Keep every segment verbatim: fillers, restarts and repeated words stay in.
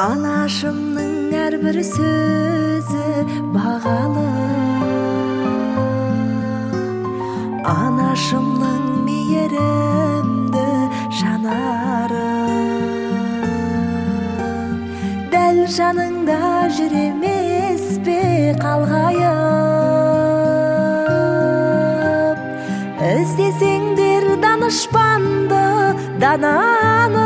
Анашымның әрбір сөзі бағалы, анашымның мейірімді жанары, дәл жаныңда жүр емес пе қалғайып, іздесеңдер данышпанды, дананы.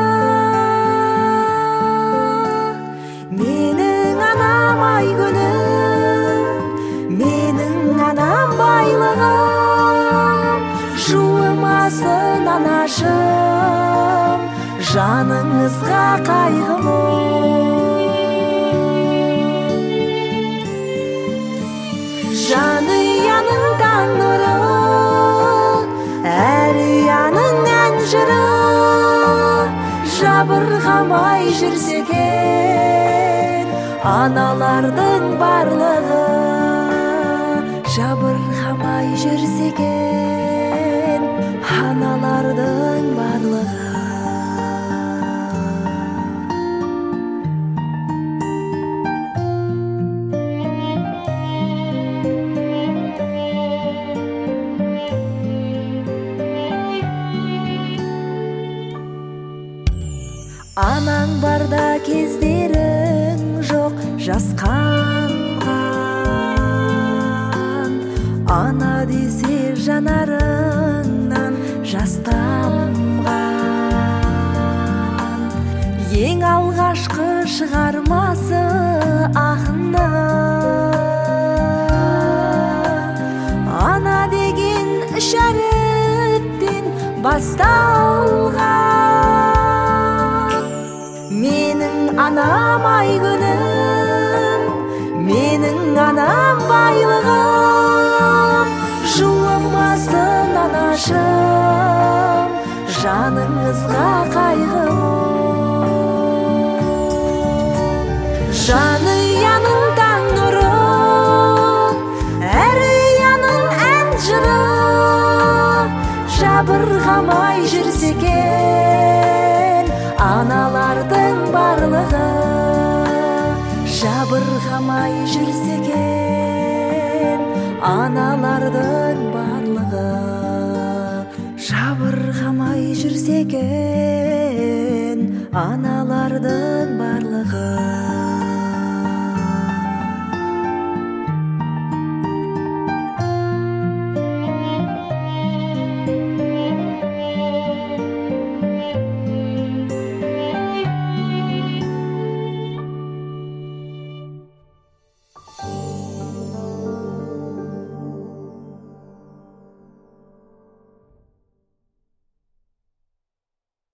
Менің анам ай күнім, менің анам байлығым, жуымасын анашым, жаныңызға қайғым. Жанұяның таң нұры, әр ұяның ән жыры, жабырғамай жүрсе екен аналардың барлығы, жабырғамай жүрсе екен аналардың барлығы. Анаң барда кездерің жоқ жасқанған, ана десе жанарыңнан жас тамған, ең алғашқы шығармасы ақынның ана деген үш әріптен басталған. Менің анам ай күнім, менің анам байлығым, жуымасын анашым, жаныңызға қайғым. Жанұяның таң нұры, әр ұяның ән жыры, жабырғамай жүрсе екен аналардың барлығы, жабырғамай жүрсе екен аналардың барлығы, жабырғамай жүрсе екен аналардың барлығы.